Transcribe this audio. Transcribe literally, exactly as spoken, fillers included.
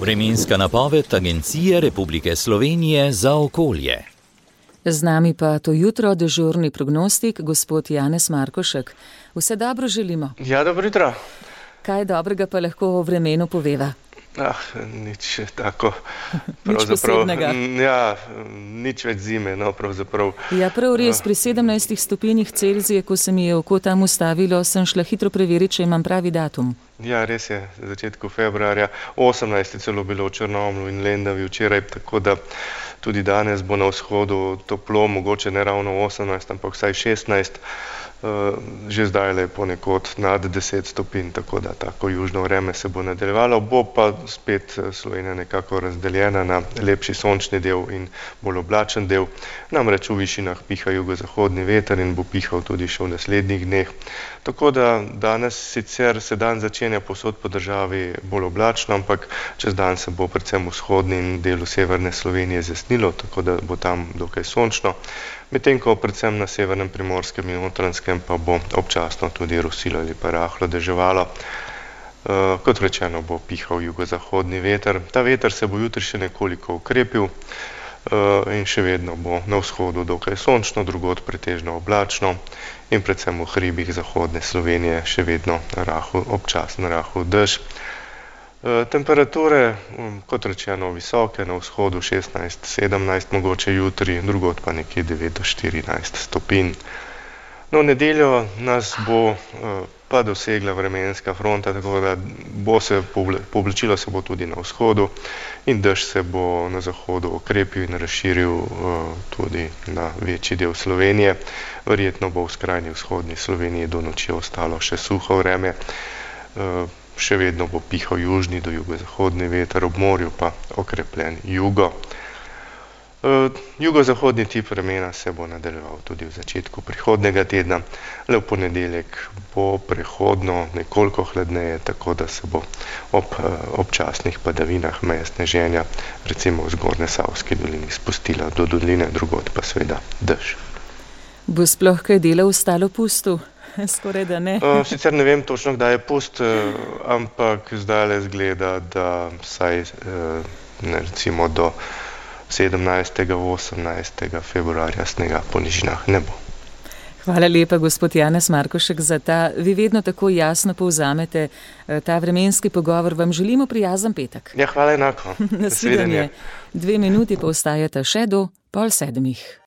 Vremenska napoved Agencije Republike Slovenije za okolje. Z nami pa to jutro dežurni prognostik, gospod Janez Markošek. Vse dobro želimo. Ja, dobro jutro. Kaj dobrega pa lahko o vremenu poveva? Ah, nič tako. Nič posebnega. Ja, nič več zime, no, pravzaprav. Ja, prav res, pri sedemnajstih stopinjah Celzija, ko se mi je oko tam ustavilo, sem šla hitro preveriti, če imam pravi datum. Ja, res je, v začetku februarja, osemnajst je celo bilo v Črnomlju in Lendavi včeraj, tako da tudi danes bo na vzhodu toplo, mogoče ne ravno osemnajst, ampak vsaj šestnajst. Že zdaj je ponekod nad deset stopinj, tako da tako južno vreme se bo nadaljevalo, bo pa spet Slovenija nekako razdeljena na lepši sončni del in bolj oblačen del. Namreč v višinah piha jugozahodni veter in bo pihal tudi še v naslednjih dneh. Tako da danes sicer se dan začenja povsod po državi bolj oblačno, ampak čez dan se bo predvsem v vzhodni in delu severne Slovenije zjasnilo, tako da bo tam dokaj sončno. Medtem ko predvsem na severnem Primorskem in Notranjskem pa bo občasno tudi rosilo ali pa rahlo deževalo. Kot rečeno, bo pihal jugozahodni veter. Ta veter se bo jutri še nekoliko okrepil in še vedno bo na vzhodu dokaj sončno, drugod pretežno oblačno in predvsem v hribih zahodne Slovenije še vedno rahel, občasno rahel dež. Temperature, kot rečeno, visoke, na vzhodu šestnajst sedemnajst, mogoče jutri, drugod pa nekje devet do štirinajst stopinj. No, v nedeljo nas bo pa dosegla vremenska fronta, tako da bo se pooblačilo se bo tudi na vzhodu in dež se bo na zahodu okrepil in razširil tudi na večji del Slovenije. Verjetno bo v skrajni vzhodni Sloveniji do noči ostalo še suho vreme. Še vedno bo pihal južni do jugozahodni veter, ob morju pa okrepljen jugo. Jugozahodni tip vremena se bo nadaljeval tudi v začetku prihodnjega tedna. Le v ponedeljek bo prehodno nekoliko hladneje, tako da se bo ob občasnih padavinah meje sneženja, recimo v Zgornjesavski dolini, spustila do doline, drugod pa seveda dež. Bo sploh kaj dela ostalo pustu? Skoraj da ne. Sicer ne vem točno, kdaj je pust, ampak zdajle izgleda, da vsaj recimo do sedemnajstega, osemnajstega februarja snega po nižinah ne bo. Hvala lepa, gospod Janez Markošek, za ta, vi vedno tako jasno povzamete ta vremenski pogovor. Vam želimo prijazen petek. Ja, hvala enako. Nasvidenje. Dve minuti pa ostajata še do pol sedmih.